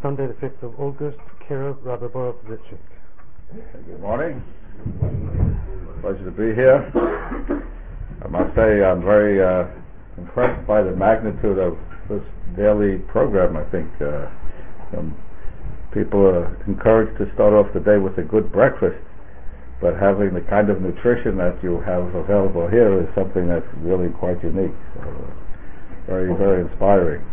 Sunday the 5th of August, Kira Rabbi Borovitchik. Good morning. Pleasure to be here. I must say I'm very impressed by the magnitude of this daily program. I think people are encouraged to start off the day with a good breakfast, but having the kind of nutrition that you have available here is something that's really quite unique. So, very, very inspiring.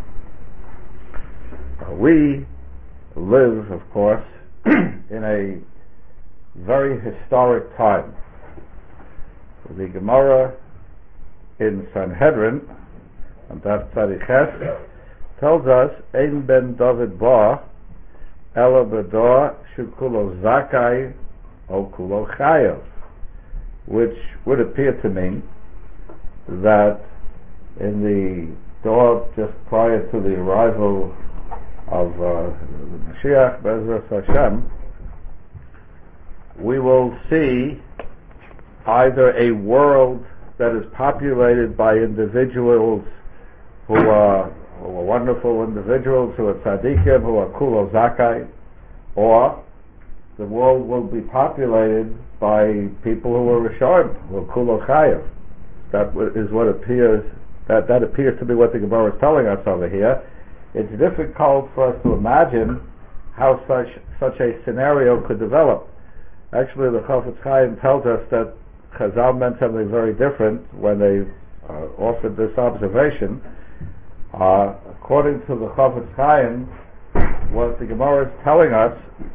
We live, of course, in a very historic time. The Gemara in Sanhedrin, and that Tzadiches, tells us, Ein ben David ba, ela bedor shukulo zakai o kulo chayav, which would appear to mean that in the door just prior to the arrival of the Mashiach, Bezras Hashem, we will see either a world that is populated by individuals who are wonderful individuals, who are tzaddikim, who are kulo zakai, or the world will be populated by people who are rishonim, who are kulo chayav. That is what appears. That appears to be what the Gemara is telling us over here. It's difficult for us to imagine how such a scenario could develop. Actually, the Chofetz Chaim tells us that Chazal meant something very different when they offered this observation. According to the Chofetz Chaim, what the Gemara is telling us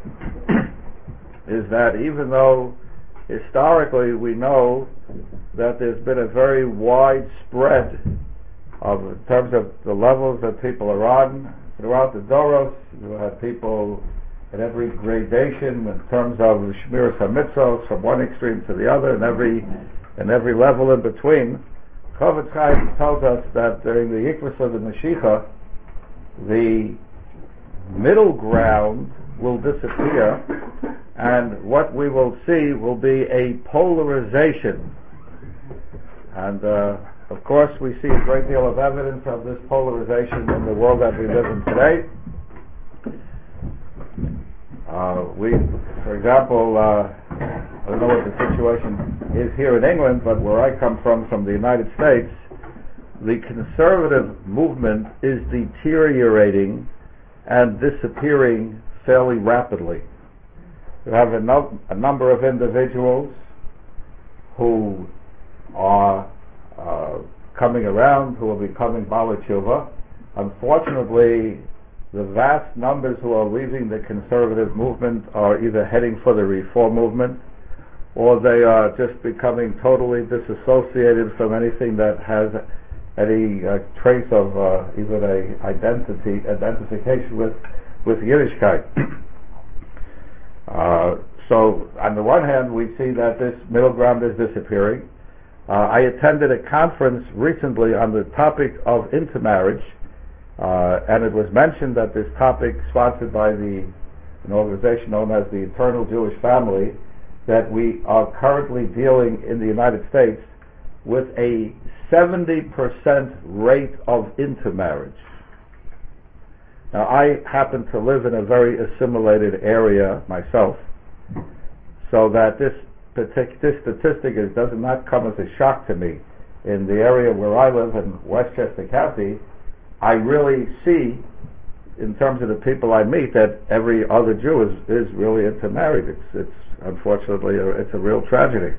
is that even though historically we know that there's been a very wide spread in terms of the levels that people are on throughout the Doros, you have people in every gradation in terms of Shmiras HaMitzvos from one extreme to the other, and every level in between. Chofetz Chaim tells us that during the Yikvus of the Mashiach, the middle ground will disappear, and what we will see will be a polarization. And of course, we see a great deal of evidence of this polarization in the world that we live in today. For example, I don't know what the situation is here in England, but where I come from the United States, the conservative movement is deteriorating and disappearing fairly rapidly. You have a number of individuals who are coming around, who are becoming Baalei Teshuva. Unfortunately, the vast numbers who are leaving the conservative movement are either heading for the reform movement, or they are just becoming totally disassociated from anything that has any trace of even a identification with Yiddishkeit. So on the one hand, we see that this middle ground is disappearing. I attended a conference recently on the topic of intermarriage, and it was mentioned that this topic, sponsored by an organization known as the Eternal Jewish Family, that we are currently dealing in the United States with a 70% rate of intermarriage. Now, I happen to live in a very assimilated area myself, so that this statistic does not come as a shock to me. In the area where I live in Westchester County, I really see, in terms of the people I meet, that every other Jew is really intermarried. It's unfortunately it's a real tragedy.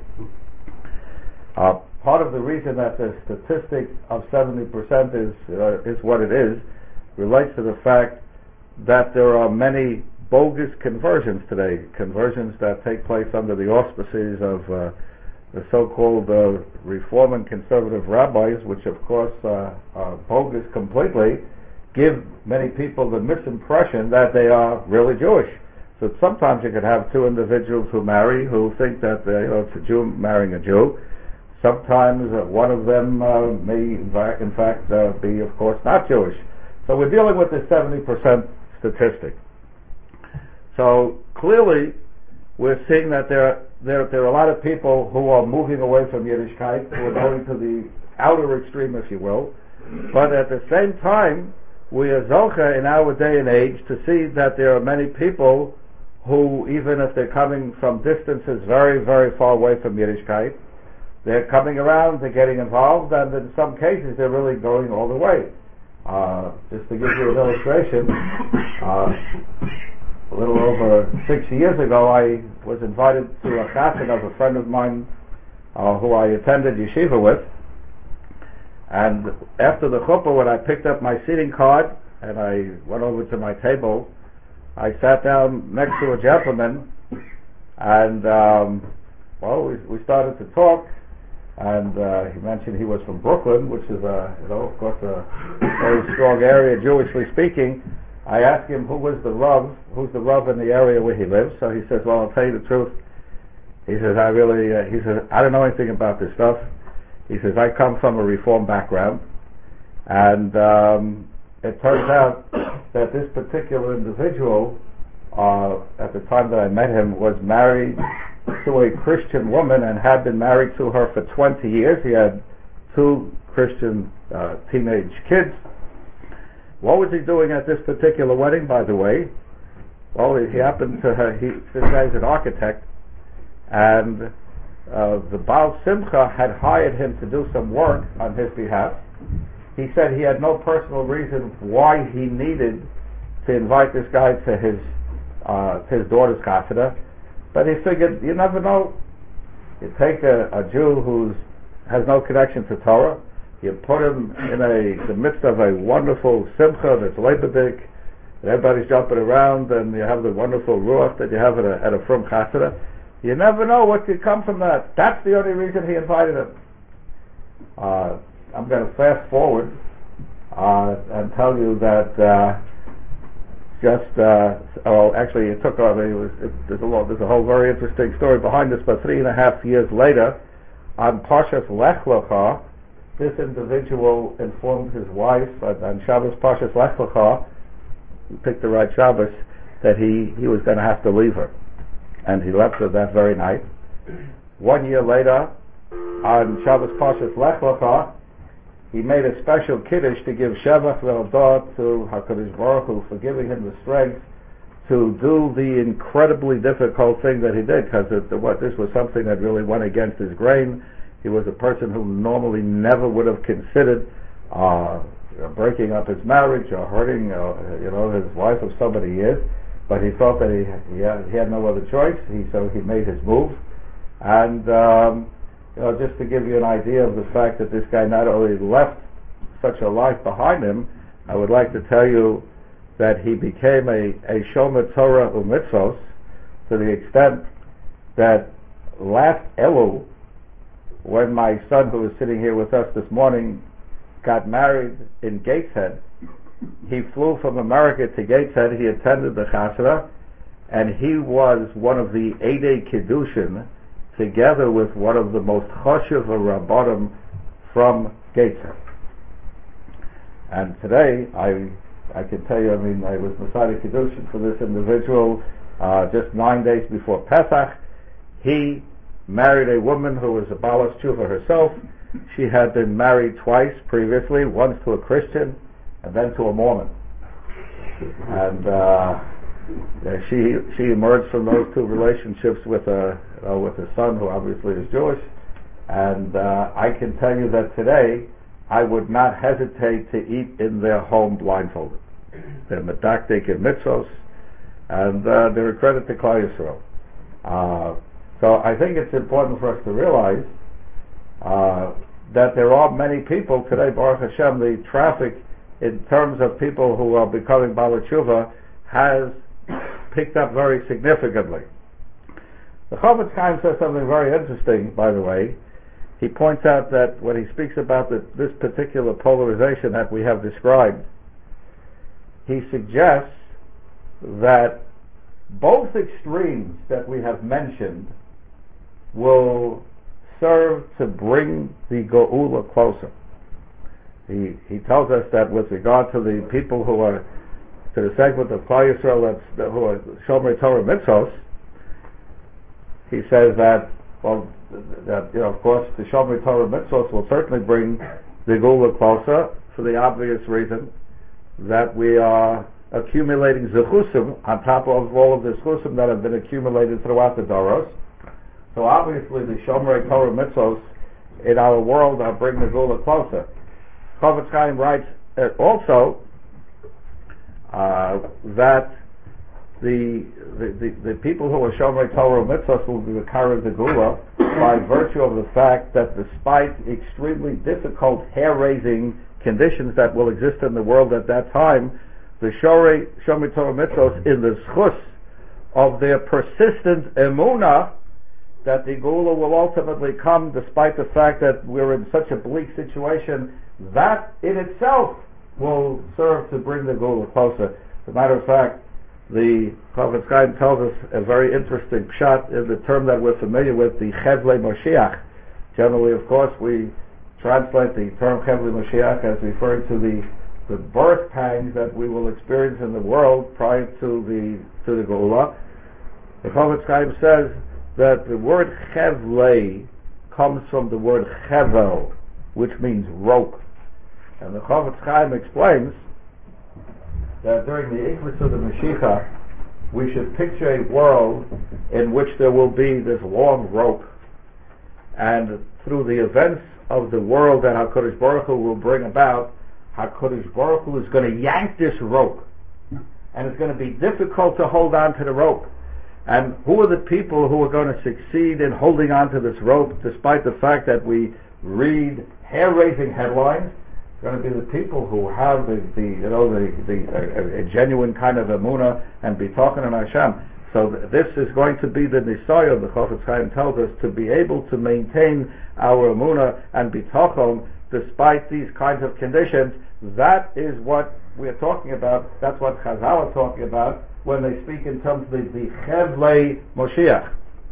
Part of the reason that the statistic of 70% is what it is relates to the fact that there are many bogus conversions today, conversions that take place under the auspices of the so-called Reform and Conservative rabbis, which of course are bogus completely, give many people the misimpression that they are really Jewish. So sometimes you could have two individuals who marry who think that it's a Jew marrying a Jew. Sometimes one of them may in fact be, of course, not Jewish. So we're dealing with this 70% statistic. So clearly, we're seeing that there are a lot of people who are moving away from Yiddishkeit, who are going to the outer extreme, if you will. But at the same time, we are zocha in our day and age to see that there are many people who, even if they're coming from distances very, very far away from Yiddishkeit, they're coming around, they're getting involved, and in some cases they're really going all the way. Just to give you an illustration, a little over 6 years ago, I was invited to a chassan of a friend of mine who I attended yeshiva with, and after the chuppah, when I picked up my seating card and I went over to my table, I sat down next to a gentleman, and we started to talk. And he mentioned he was from Brooklyn, which is of course, a very strong area, Jewishly speaking. I asked him who's the Rav in the area where he lives. So he says, "Well, I'll tell you the truth." He says, "I don't know anything about this stuff." He says, "I come from a Reform background, and it turns out that this particular individual, at the time that I met him, was married to a Christian woman and had been married to her for 20 years. He had 2 Christian teenage kids. What was he doing at this particular wedding, by the way? Well, he happened to this guy's an architect, and the Baal Simcha had hired him to do some work on his behalf. He said he had no personal reason why he needed to invite this guy to his daughter's chasana, but he figured, you never know. You take a Jew who has no connection to Torah, you put him in the midst of a wonderful simcha that's leibedik, and everybody's jumping around, and you have the wonderful ruach that you have at a frum chasana. You never know what could come from that. That's the only reason he invited him. I'm going to fast forward and tell you that actually it took on. There's a whole very interesting story behind this. But 3.5 years later, on Parshas Lech Lecha, this individual informed his wife on Shabbos Parshas Lech Lecha, he picked the right Shabbos, that he was going to have to leave her, and he left her that very night. 1 year later, on Shabbos Parshas Lech Lecha, he made a special kiddush to give Shevach Ve'odah to HaKadosh Baruch Hu for giving him the strength to do the incredibly difficult thing that he did, because this was something that really went against his grain. He was a person who normally never would have considered breaking up his marriage or hurting his wife of so many years, but he felt that he had no other choice, so he made his move. And just to give you an idea of the fact that this guy not only left such a life behind him, I would like to tell you that he became a Shomer Torah u'mitzvos, to the extent that last Elul, when my son, who was sitting here with us this morning, got married in Gateshead, he flew from America to Gateshead. He attended the chasana, and he was one of the Eidei Kiddushin, together with one of the most choshev rabbanim from Gateshead. And today, I can tell you, I was Masada Kiddushin for this individual just 9 days before Pesach. He married a woman who was a Balas Tshuva herself. She had been married twice previously, once to a Christian and then to a Mormon. And she emerged from those 2 relationships with a son who obviously is Jewish. And I can tell you that today I would not hesitate to eat in their home blindfolded. They're medakdek in mitzvos, and they're a credit to Klal Yisrael. So I think it's important for us to realize that there are many people today, Baruch Hashem, the traffic in terms of people who are becoming Baalei Tshuva has picked up very significantly. The Chofetz Chaim says something very interesting, by the way. He points out that when he speaks about this particular polarization that we have described, he suggests that both extremes that we have mentioned will serve to bring the Geula closer. He tells us that with regard to the people who are to the segment of Klal Yisrael who are Shomer Torah Mitzvos, he says that of course the Shomer Torah Mitzvos will certainly bring the Geula closer for the obvious reason that we are accumulating zechusim on top of all of the zechusim that have been accumulated throughout the Doros. So obviously the Shomerei Torah mitzvos in our world are bringing the Gula closer. Chofetz Chaim writes also that the people who are Shomerei Torah mitzvos will be the Kara the Gula by virtue of the fact that despite extremely difficult hair-raising conditions that will exist in the world at that time, the Shomerei Torah mitzvos, in the schus of their persistent emunah that the Gula will ultimately come despite the fact that we're in such a bleak situation, that in itself will serve to bring the Gula closer. As a matter of fact, the Chofetz Chaim tells us a very interesting pshat in the term that we're familiar with, the Chevlei Moshiach. Generally, of course, we translate the term Chevlei Moshiach as referring to the birth pangs that we will experience in the world prior to the Gula. The Chofetz Chaim says that the word Chevlei comes from the word Chevel, which means rope. And the Chofetz Chaim explains that during the Ikvus of the Mashiach, we should picture a world in which there will be this long rope, and through the events of the world that HaKadosh Baruch Hu will bring about, HaKadosh Baruch Hu is going to yank this rope, and it's going to be difficult to hold on to the rope. And who are the people who are going to succeed in holding on to this rope, despite the fact that we read hair-raising headlines? It's going to be the people who have a genuine kind of emunah and be talking on Hashem. So this is going to be the nisayon, the Chofetz Chaim tells us, to be able to maintain our emunah and be tachon despite these kinds of conditions. That is what we are talking about. That's what Chazal are talking about when they speak in terms of the Chevlei Moshiach.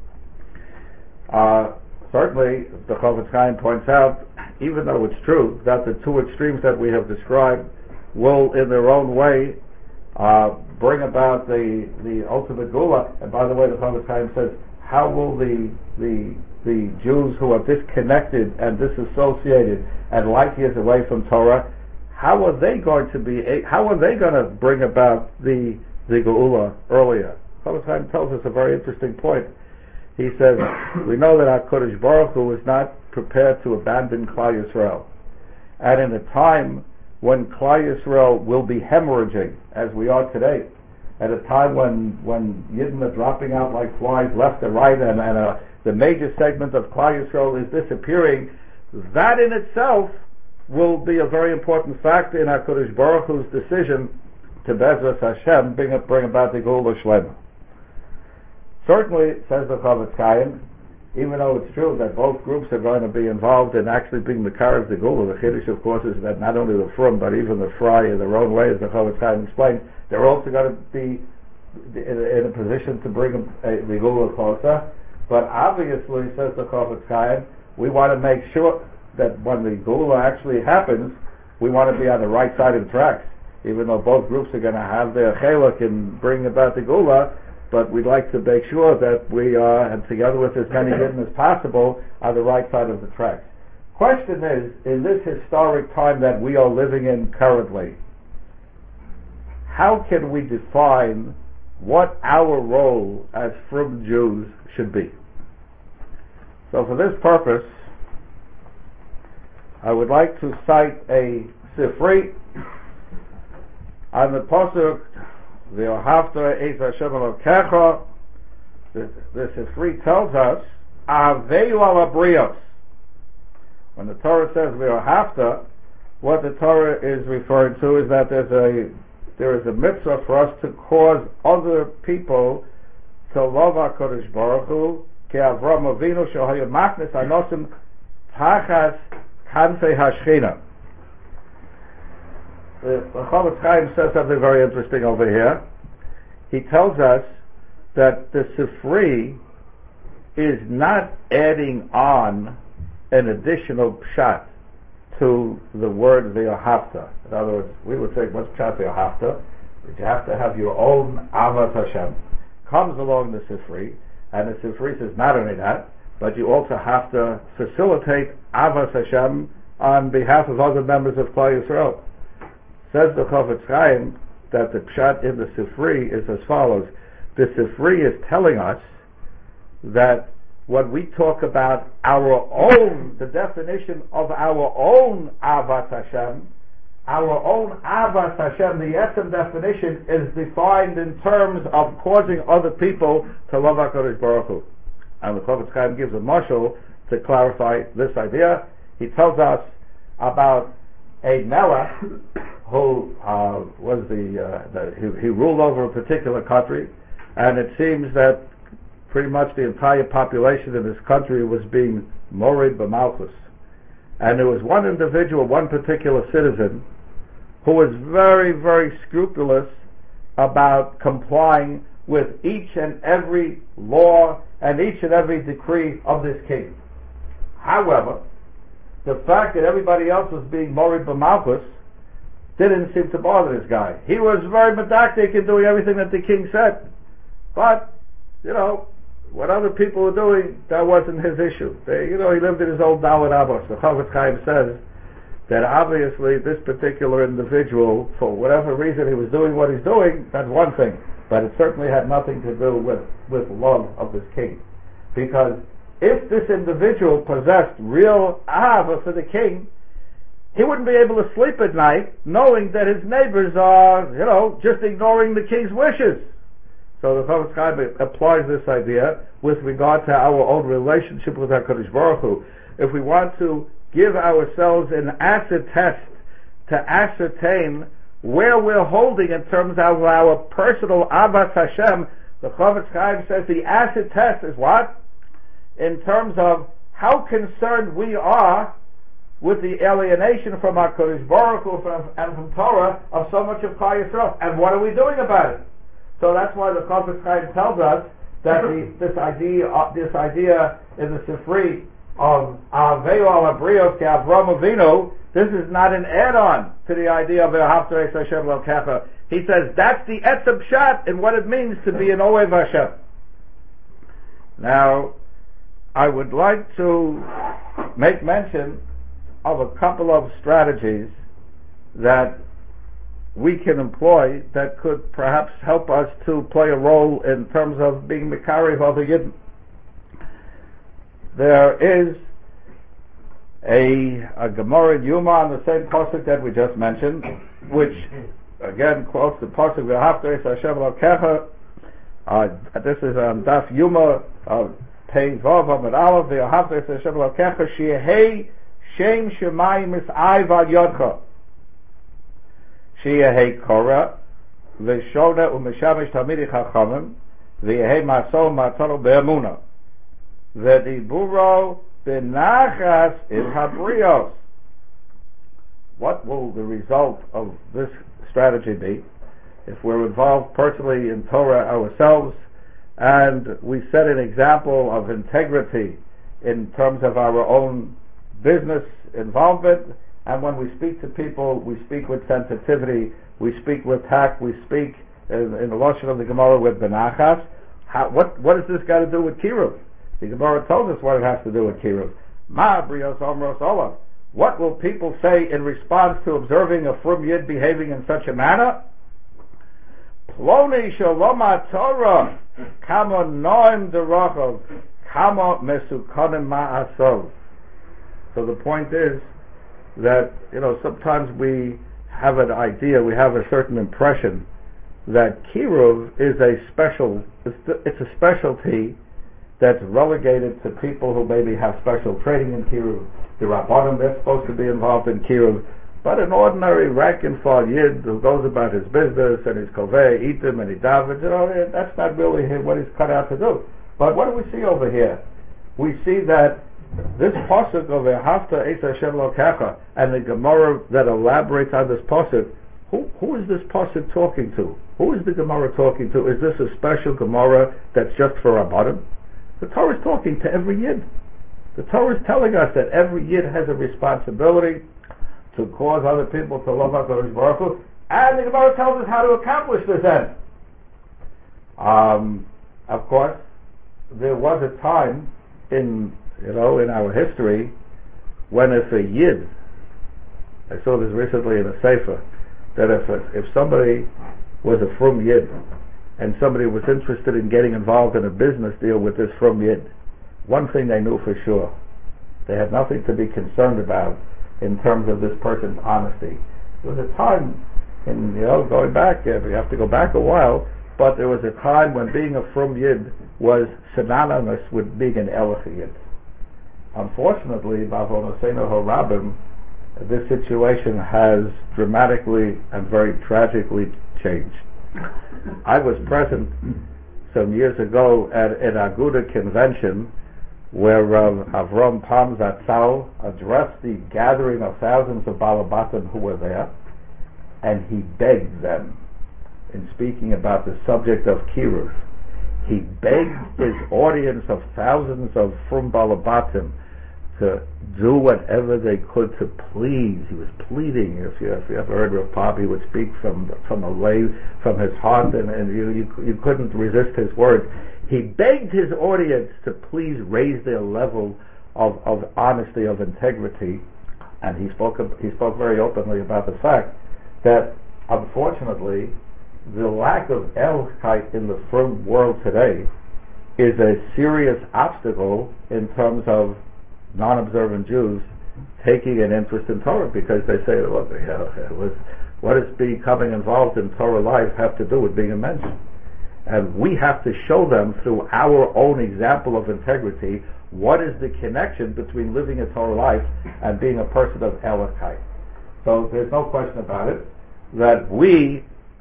Certainly, the Chofetz Chaim points out, even though it's true that the two extremes that we have described will, in their own way, bring about the ultimate Gula. And by the way, the Chofetz Chaim says, how will the Jews who are disconnected and disassociated and light years away from Torah, how are they going to bring about the Geula earlier? Chofetz Chaim tells us a very interesting point. He says, we know that HaKadosh Baruch Hu is not prepared to abandon Klal Yisrael. And in a time when Klal Yisrael will be hemorrhaging, as we are today, at a time when Yidden are dropping out like flies left and right, and the major segment of Klal Yisrael is disappearing, that in itself will be a very important factor in HaKadosh Baruch Hu's decision to Bezras Hashem bring about the Geula Shlema. Certainly, says the Chofetz Chaim, even though it's true that both groups are going to be involved in actually being the car of the Geula, the Chiddush, of course, is that not only the Frum, but even the Fry in their own way, as the Chofetz Chaim explained, they're also going to be in a position to bring the Geula closer. But obviously, says the Chofetz Chaim, we want to make sure that when the Geula actually happens, we want to be on the right side of the tracks. Even though both groups are going to have their chelak in bringing about the Geula, but we'd like to make sure that we are, and together with as many Yidden as possible, on the right side of the tracks. Question is, in this historic time that we are living in currently, how can we define what our role as Frum Jews should be? So for this purpose, I would like to cite a Sifri on the Pasuk, V'ohavta es Hashem Elokecha. The Sifri tells us, Aveiu al Abrios. When the Torah says V'ohavta, what the Torah is referring to is that there is a mitzvah for us to cause other people to love HaKadosh Baruch Hu, Ki Avram Avinu Shehoya Machnes Anosim Tachas Kanfei Hashchina. The Chofetz Chaim says something very interesting over here. He tells us that the Sifri is not adding on an additional pshat to the word V'ohavta. In other words, we would say, what's pshat V'ohavta? That you have to have your own Ahavas Hashem. Comes along the Sifri, and the Sifri says not only that, but you also have to facilitate Ahavas Hashem on behalf of other members of Klal Yisrael. Says the Chofetz Chaim that the pshat in the Sifri is as follows. The Sifri is telling us that when we talk about our own, the definition of our own Ahavas Hashem, the Etzem definition is defined in terms of causing other people to love HaKadosh Baruch Hu. And the Chofetz Chaim gives a mashal to clarify this idea. He tells us about a Melech who he ruled over a particular country, and it seems that pretty much the entire population in this country was being morid b'malchus. And there was one individual, one particular citizen, who was very, very scrupulous about complying with each and every law and each and every decree of this king. However, the fact that everybody else was being morid b'malchus didn't seem to bother this guy. He was very medactic in doing everything that the king said. But, what other people were doing, that wasn't his issue. He lived in his old Dalet Avos. The Chofetz Chaim says that obviously this particular individual, for whatever reason he was doing what he's doing, that's one thing. But it certainly had nothing to do with love of this king. Because if this individual possessed real ahava for the king, he wouldn't be able to sleep at night knowing that his neighbors are, just ignoring the king's wishes. So the Chofetz Chaim applies this idea with regard to our own relationship with HaKadosh Baruch Hu. If we want to give ourselves an acid test to ascertain where we're holding in terms of our personal Ahavas Hashem, the Chofetz Chaim says the acid test is what? In terms of how concerned we are with the alienation from HaKadosh Baruch Hu and from Torah of so much of Klal Yisrael. And what are we doing about it? So that's why the Chofetz Chaim tells us that this idea in the Sifri of Aveu al Abrios ke Avram Avinu, this is not an add-on to the idea of Ve'ahavta es Hashem Elokecha. He says that's the Etzem Pshat in what it means to be an Ohev Hashem. Now, I would like to make mention of a couple of strategies that we can employ that could perhaps help us to play a role in terms of being Mekarev of the Yidden. There is a Gemara in Yuma on the same pasuk that we just mentioned, which again quotes the pasuk Ve'ahavta es Hashem Elokecha. This is on Daf Yuma, Pei Vav Amud Aleph. Ve'ahavta es Hashem Elokecha Sheyehei Shem Shemayim Mis'ai Val Yodcha. Sheyehei Korah V'shona u'meshamish Talmidei Chachamim V'yehei Maso Matano Be'emuna V'diburo B'nachas in Habrios. What will the result of this strategy be if we're involved personally in Torah ourselves and we set an example of integrity in terms of our own business involvement, and when we speak to people, we speak with sensitivity, we speak with tact, we speak in the Lashon of the Gemara with Benachas. What has this got to do with Kiruv? The Gemara tells us what it has to do with Kiruv. Ma brios omros olav. What will people say in response to observing a Frum Yid behaving in such a manner? Ploni shalom Torah kama noim derachov kama mesukanim ma'asov. So the point is that sometimes we have an idea, we have a certain impression that Kiruv is it's a specialty that's relegated to people who maybe have special training in Kiruv. The Rabbanim, they're supposed to be involved in Kiruv, but an ordinary rank and file Yid who goes about his business and his kovei, itim and he davens, that's not really what he's cut out to do. But what do we see over here? We see that this pasuk of Ve'ahavta es Hashem Elokecha and the Gemara that elaborates on this pasuk, who is this pasuk talking to? Who is the Gemara talking to? Is this a special Gemara that's just for Rabbanim? The Torah is talking to every Yid. The Torah is telling us that every Yid has a responsibility to cause other people to love HaKadosh Baruch Hu, and the Gemara tells us how to accomplish this end. Of course, there was a time in our history when if a Yid, I saw this recently in a Sefer, that if somebody was a frum yid and somebody was interested in getting involved in a business deal with this frum yid, one thing they knew for sure: they had nothing to be concerned about in terms of this person's honesty. There was a time, going back, we have to go back a while, but there was a time when being a frum yid was synonymous with being an elach yid. Unfortunately, b'avonoseinu harabim, this situation has dramatically and very tragically changed. I was present some years ago at an Aguda convention where Avram Pam Zatzal addressed the gathering of thousands of Balabatim who were there, and he begged them, in speaking about the subject of Kiruv, he begged his audience of thousands of Frum Balabatim to do whatever they could to please. He was pleading. If you ever heard Rav Pab, he would speak from his heart, and you couldn't resist his words. He begged his audience to please raise their level of honesty, of integrity, and he spoke very openly about the fact that, unfortunately, the lack of Ehrlichkeit in the frum world today is a serious obstacle in terms of non-observant Jews taking an interest in Torah, because they say, look, what does becoming involved in Torah life have to do with being a mensch? And we have to show them through our own example of integrity what is the connection between living a Torah life and being a person of Ehrlichkeit. So there's no question about it that we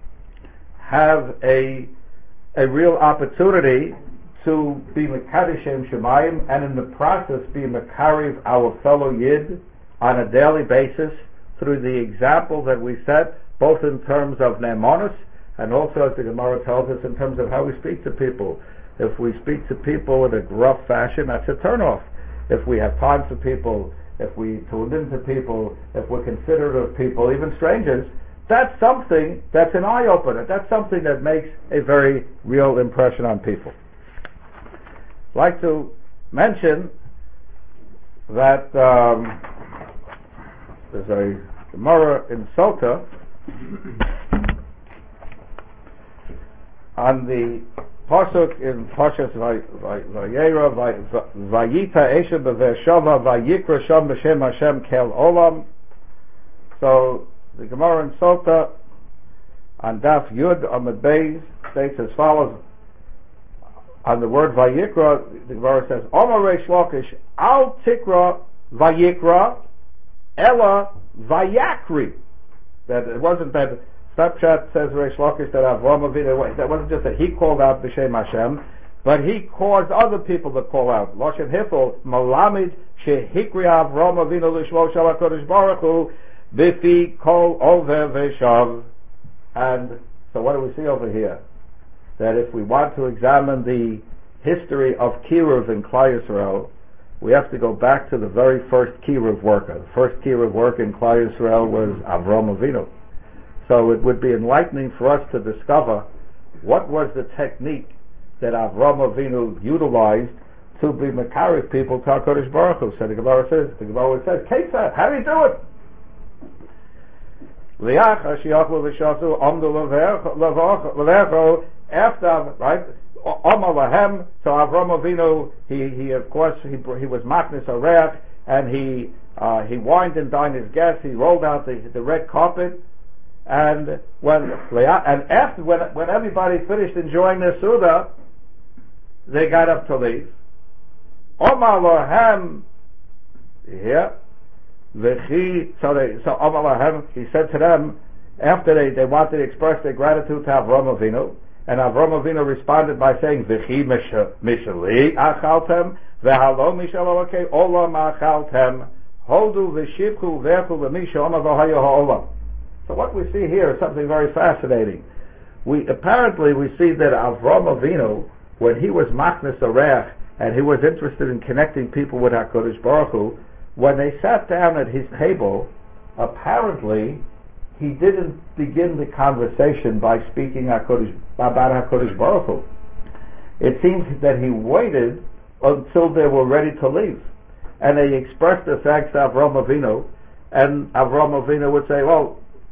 have a real opportunity to be Mekadosh Shem Shemayim, and in the process be Mekariv our fellow Yid on a daily basis through the example that we set, both in terms of Neimanus and also, as the Gemara tells us, in terms of how we speak to people. If we speak to people in a gruff fashion, that's a turnoff. If we have time for people, if we tune into people, if we're considerate of people, even strangers, that's something that's an eye-opener. That's something that makes a very real impression on people. I'd like to mention that there's a Gemara in Sota on the pasuk in Parshas Vayera, Vayita Esha B'Ve'eshava Vayikra Sham B'Shem Hashem Kel Olam. So the Gemara in Sota on Daf Yud Amud Beis states as follows. On the word Vayikra, the Gemara says, Omar Reish Lakish, Al Tikra Vayikra, Ella Vayakri. That it wasn't that Snapchat says Reish Lakish that Avraham Avinu, that wasn't just that he called out B'Shem Hashem, but he caused other people to call out. Loshen Hifel, Malamid Shehikri Avraham Avinu L'Shmo Shal HaKadosh Baruch Hu, Bifi Kol Over Veshav. And so what do we see over here? That if we want to examine the history of Kiruv in Klal Yisrael, we have to go back to the very first Kiruv worker. The first Kiruv worker in Klal Yisrael was Avraham Avinu. So it would be enlightening for us to discover what was the technique that Avraham Avinu utilized to be Mekariv people to HaKadosh Baruch Hu. So the Gemara says, Ketzad, how do you do it? After, right, Omar Lahem, so Avraham Avinu, he of course, he was Maknis Areach, and he wined and dined his guests, he rolled out the red carpet, and when everybody finished enjoying their Suda, they got up to leave. Omar Lahem, here, so Omar Lahem, he said to them, after they wanted to express their gratitude to Avraham Avinu, and Avraham Avinu responded by saying, V'chi mishali achaltem, v'halo mishal olakei olam achaltem, hodu v'shivchu v'echu v'misha oma v'hayo ha'olam. So what we see here is something very fascinating. We see that Avraham Avinu, when he was Maknis Areach, and he was interested in connecting people with HaKadosh Baruch Hu, when they sat down at his table, apparently he didn't begin the conversation by speaking about HaKadosh Baruch Hu. It seems that he waited until they were ready to leave. And they expressed their thanks to Avraham Avinu, and Avraham Avinu would say, well,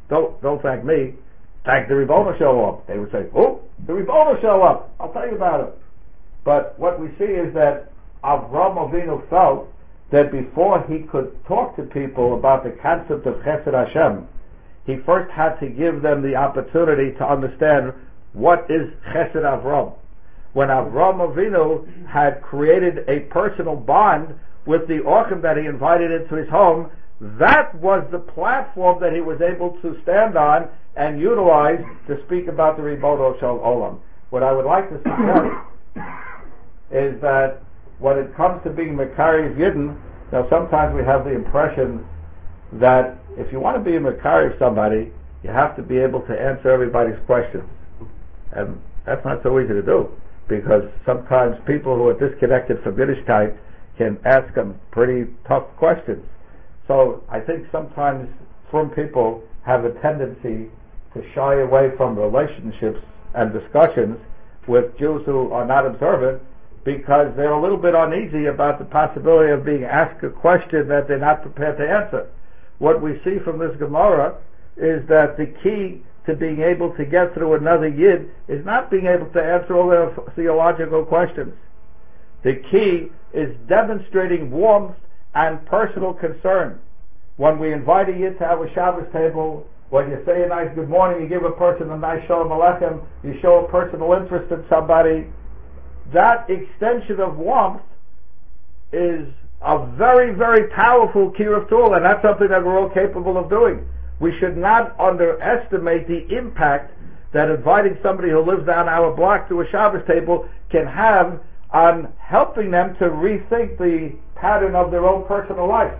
don't thank me, thank the Rebbeinu Shalom. They would say, oh, the Rebbeinu Shalom, I'll tell you about it. But what we see is that Avraham Avinu felt that before he could talk to people about the concept of Chesed Hashem, he first had to give them the opportunity to understand what is Chesed Avram. When Avraham Avinu had created a personal bond with the Orchim that he invited into his home, that was the platform that he was able to stand on and utilize to speak about the Ribono Shel Olam. What I would like to suggest is that when it comes to being Mekariv Yidden, now sometimes we have the impression that if you want to be a Mekariv somebody, you have to be able to answer everybody's questions. And that's not so easy to do, because sometimes people who are disconnected from Yiddishkeit can ask them pretty tough questions. So I think sometimes some people have a tendency to shy away from relationships and discussions with Jews who are not observant, because they're a little bit uneasy about the possibility of being asked a question that they're not prepared to answer. What we see from this Gemara is that the key to being able to get through another Yid is not being able to answer all their theological questions. The key is demonstrating warmth and personal concern. When we invite a Yid to our Shabbos table, when you say a nice good morning, you give a person a nice Shalom Aleichem, you show a personal interest in somebody, that extension of warmth is a very, very powerful kiruv tool, and that's something that we're all capable of doing. We should not underestimate the impact that inviting somebody who lives down our block to a Shabbos table can have on helping them to rethink the pattern of their own personal life.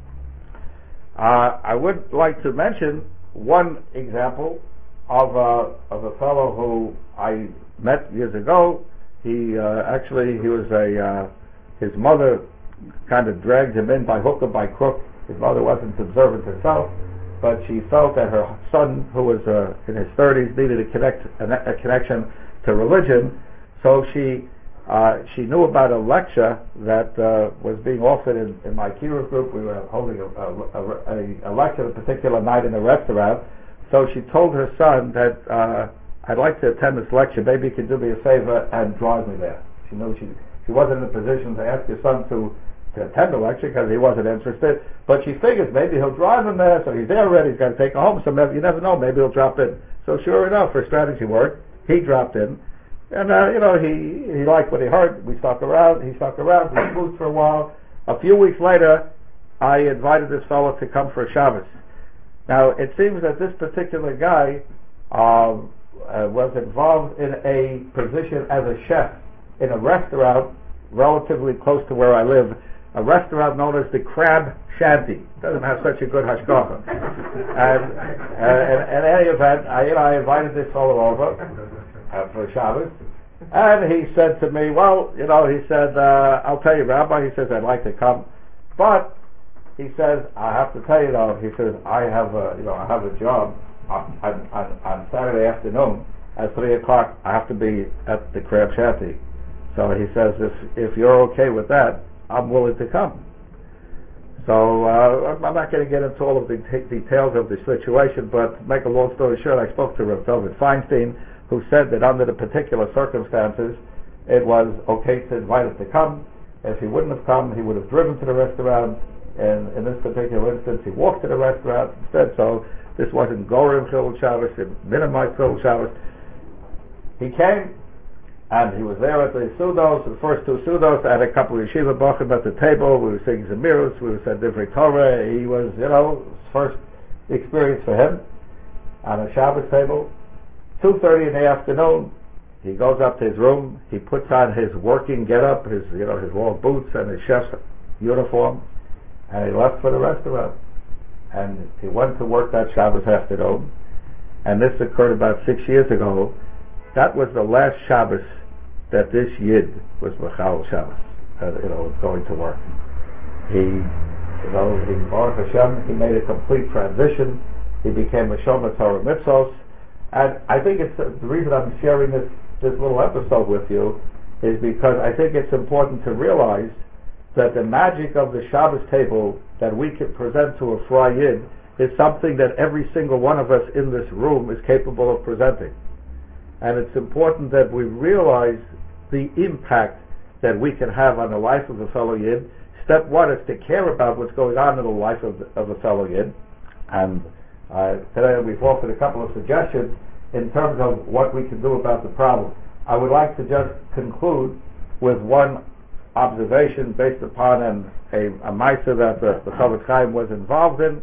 I would like to mention one example of a fellow who I met years ago. He was his mother kind of dragged him in by hook or by crook. His mother wasn't observant herself, but she felt that her son, who was in his 30s, needed a connection to religion. So she knew about a lecture that was being offered in my kiruv group. We were holding a lecture a particular night in a restaurant. So she told her son that I'd like to attend this lecture. Maybe you can do me a favor and drive me there. She knew she wasn't in a position to ask her son to attend the lecture because he wasn't interested. But she figures maybe he'll drive him there, so he's there already. He's got to take her home. So you never know. Maybe he'll drop in. So sure enough, her strategy worked. He dropped in. And, he liked what he heard. We stuck around. He stuck around. We smoothed for a while. A few weeks later, I invited this fellow to come for a Shabbos. Now, it seems that this particular guy was involved in a position as a chef in a restaurant relatively close to where I live, a restaurant known as the Crab Shanty. It doesn't have such a good hashgacha. And in any event, I invited this fellow over for Shabbos, and he said to me, I'll tell you, Rabbi, he says, I'd like to come, but he says, I have to tell you though, he says, I have a job on Saturday afternoon at 3 o'clock. I have to be at the Crab Shanty. So he says, if you're okay with that, I'm willing to come. So I'm not going to get into all of the details of the situation, but to make a long story short, I spoke to Rav David Feinstein, who said that under the particular circumstances, it was okay to invite him to come. If he wouldn't have come, he would have driven to the restaurant, and in this particular instance, he walked to the restaurant instead. So this wasn't Gorim Chilul Shabbos, it minimized Chilul Shabbos. He came, and he was there at the Sudos, the first two Sudos. I had a couple of Yeshiva Bachim at the table. We were singing Zemirus, we were saying Divrei Torah. He was, first experience for him on a Shabbos table. 2:30 in the afternoon, he goes up to his room, he puts on his working get-up, his long boots and his chef's uniform, and he left for the restaurant. And he went to work that Shabbos afternoon, and this occurred about 6 years ago. That was the last Shabbos that this Yid was Mechal Shabbos, going to work. He Baruch Hashem, he made a complete transition. He became a Shomer Torah Mitzvos. And I think it's the reason I'm sharing this little episode with you is because I think it's important to realize that the magic of the Shabbos table that we can present to a Fry Yid is something that every single one of us in this room is capable of presenting. And it's important that we realize the impact that we can have on the life of a fellow Yid. Step one is to care about what's going on in the life of a fellow Yid. And today we've offered a couple of suggestions in terms of what we can do about the problem. I would like to just conclude with one observation based upon a ma'aser that the Chofetz Chaim was involved in.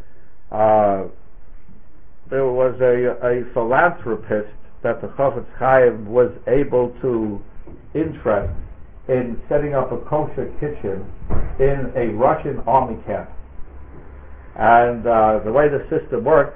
There was a philanthropist that the Chofetz Chaim was able to interest in setting up a kosher kitchen in a Russian army camp. And the way the system worked,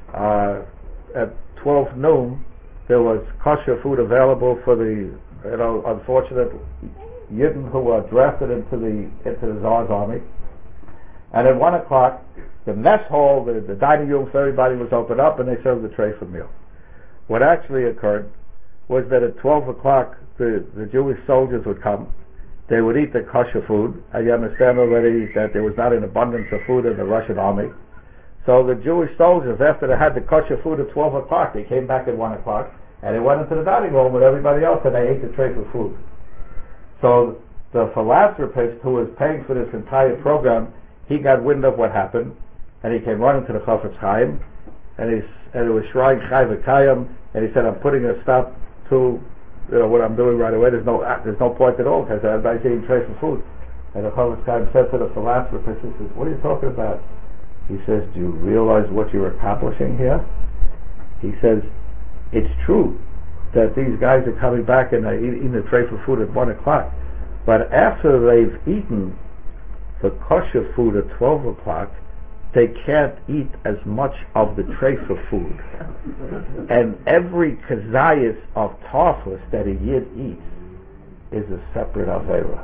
at 12 noon, there was kosher food available for the unfortunate Yidden who were drafted into the Tsar's army. And at 1 o'clock, the mess hall, the dining room for everybody was opened up, and they served the tray for meal. What actually occurred was that at 12 o'clock, the Jewish soldiers would come. They would eat the kosher food, and you understand already that there was not an abundance of food in the Russian army. So the Jewish soldiers, after they had the kosher food at 12 o'clock, they came back at 1 o'clock, and they went into the dining room with everybody else, and they ate the tray for food. So the philanthropist who was paying for this entire program, he got wind of what happened, and he came running to the Chofetz Chaim, and it was Shrine Chai V'Kayim, and he said, I'm putting a stop to what I'm doing right away. There's no point at all, because everybody's eating tray for food. And the Chofetz Chaim said to the philanthropist, he says, what are you talking about? He says, do you realize what you're accomplishing here? He says, it's true that these guys are coming back and eating the tray for food at 1 o'clock, but after they've eaten the kosher food at 12 o'clock, they can't eat as much of the tray for food. And every kazayas of taflis that a Yid eats is a separate avera.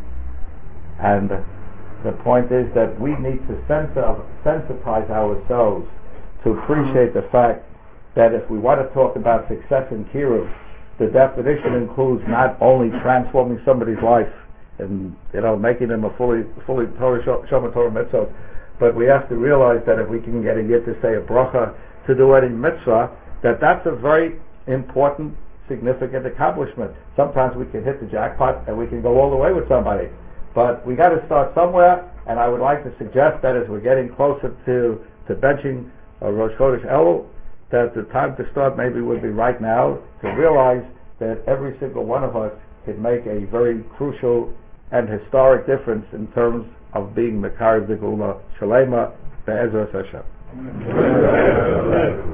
And the point is that we need to sensitize ourselves to appreciate the fact that if we want to talk about success in Kiruv, the definition includes not only transforming somebody's life and making them a fully Torah Shomer Torah mitzvah, but we have to realize that if we can get a Yid to say a bracha, to do any mitzvah, that's a very important, significant accomplishment. Sometimes we can hit the jackpot and we can go all the way with somebody, but we got to start somewhere. And I would like to suggest that as we're getting closer to benching Rosh Chodesh Elul, that the time to start maybe would be right now, to realize that every single one of us can make a very crucial and historic difference in terms of being Mekarev the Geula Shalema Be'ezras Hashem.